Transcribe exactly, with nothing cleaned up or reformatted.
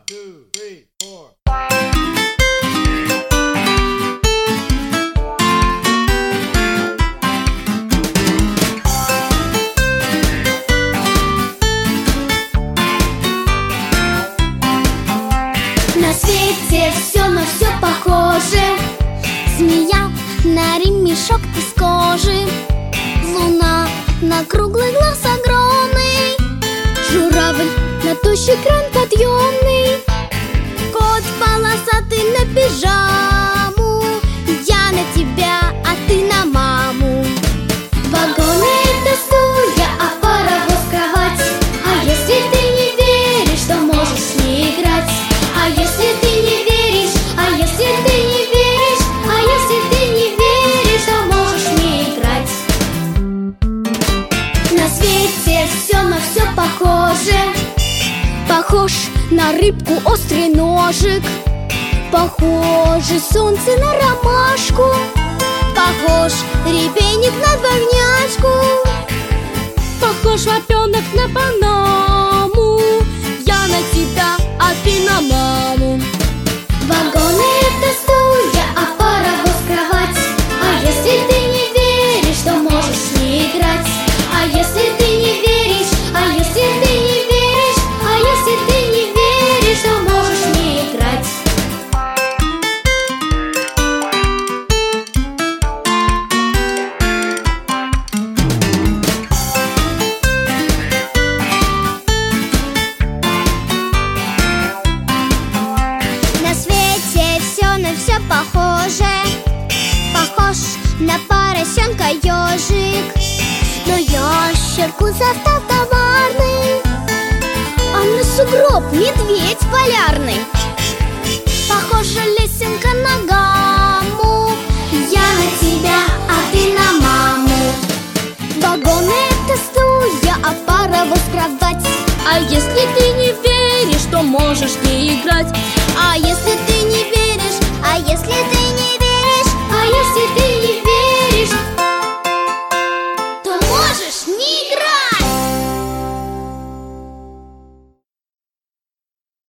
two, three, four. На свете все на все похоже. Змея на ремешок из кожи, луна на круглый глаз огромный, журавль на тощий кран подъемный, кот полосатый на пижаму. Я на тебя, а ты на маму. Вагоны — это стулья, а паровоз — кровать. А если ты не веришь, то можешь с ней играть. А если ты не веришь, а если ты не веришь, а если ты не веришь, то можешь с ней играть. На свете все на все похоже. Похож на рыбку острый ножик, похоже солнце на ромашку, похож репейник на дворняжку, похож лапенок на Панаму. Я на тебя, а ты на маму. Вагоны — это стулья, а паровоз — кровать. А если ты не веришь, то можешь с ней играть. А если ты не веришь, а если ты не веришь, а если ты не веришь, то можешь с ней играть. На свете все на все похоже. Похож на поросенка ежик, но ящер кузов-то коварный, а на сугроб медведь полярный. Похожа лесенка на гамму. Я на тебя, а ты на маму. Вагоны — это стулья, а паровоз — кровать. А если ты не веришь, то можешь не играть. А если ты